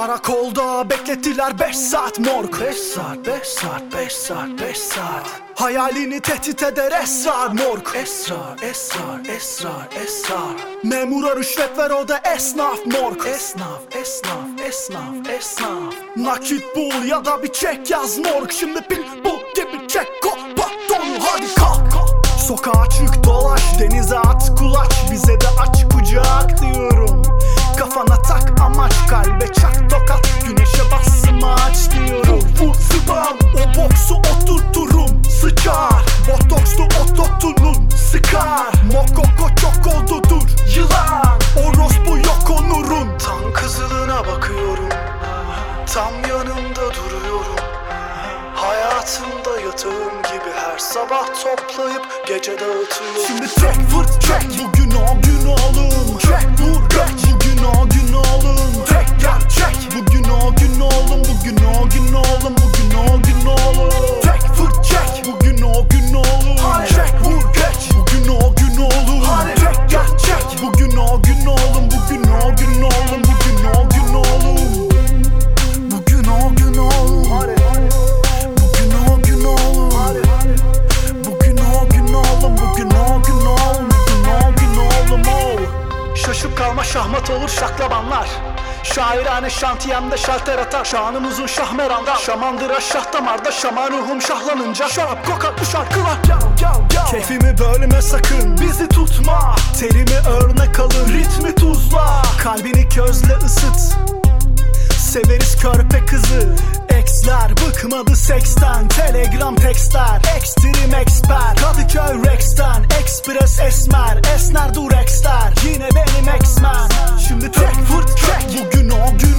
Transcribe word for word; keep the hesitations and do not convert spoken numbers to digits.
Karakolda beklettiler beş saat morg. Beş saat, beş saat, beş saat, beş saat. Hayalini tehdit eder esrar morg. Esrar, esrar, esrar, esrar. Memura rüşvet ver, o da esnaf morg. Esnaf, esnaf, esnaf, esnaf. Nakit bul ya da bir çek yaz morg. Şimdi pitbull gibi çek o patron, hadi kalk. Sokağa çık dolaş, denize at kulaç. Bize de aç kucak diyorum. Kafana tak amaç, kalbe çak tokat. Güneşe bassın aç diyorum. Vur vur sıvan, o boksu oturturum. Sıçar, botokslu ototunun sıkar. Mokoko çok oldu dur yılan. Orospu yok onurun. Tam kızılına bakıyorum, tam yanımda duruyorum. Hayatımda yatağım gibi her sabah toplayıp gece dağıtıyorum. Şimdi tek vırt çek, bugün o gün oğlum. Çek vur geç, bugün o gün oğlum. Tek gerçek, bugün o gün oğlum. Bugün o gün oğlum, bugün o gün oğlum. Tek vırt çek, bugün o gün oğlum. Çek vur geç, bugün o gün oğlum. Tek gerçek, bugün o gün oğlum. Bugün o gün oğlum, bugün o gün oğlum. Bugün o gün oğlum. Bugün o gün oğlum. Bugün o gün oğlum. Bugün o gün oğlum. Bugün o gün oğlum. Şaşıp kalma şahmat olur şaklabanlar. Şairane şantiyemde şalter atar. Şanım uzun şahmeranda. Şamandıra şah damarda. Şaman ruhum şahlanınca. Şarap kokatlı şarkılar. Keyfimi bölme sakın, bizi tutma. Terimi örnek alın, ritmi tuzla. Kalbini közle ısıt. Severiz körpe kızı. Ex'ler bıkmadı seksten. Telegram tekstler, ekstrem expert. Kadıköy Rex'ten, Express Esmer. Esner Durex'ler, yine benim X-Men. Şimdi tek fırt çek, bugün o gün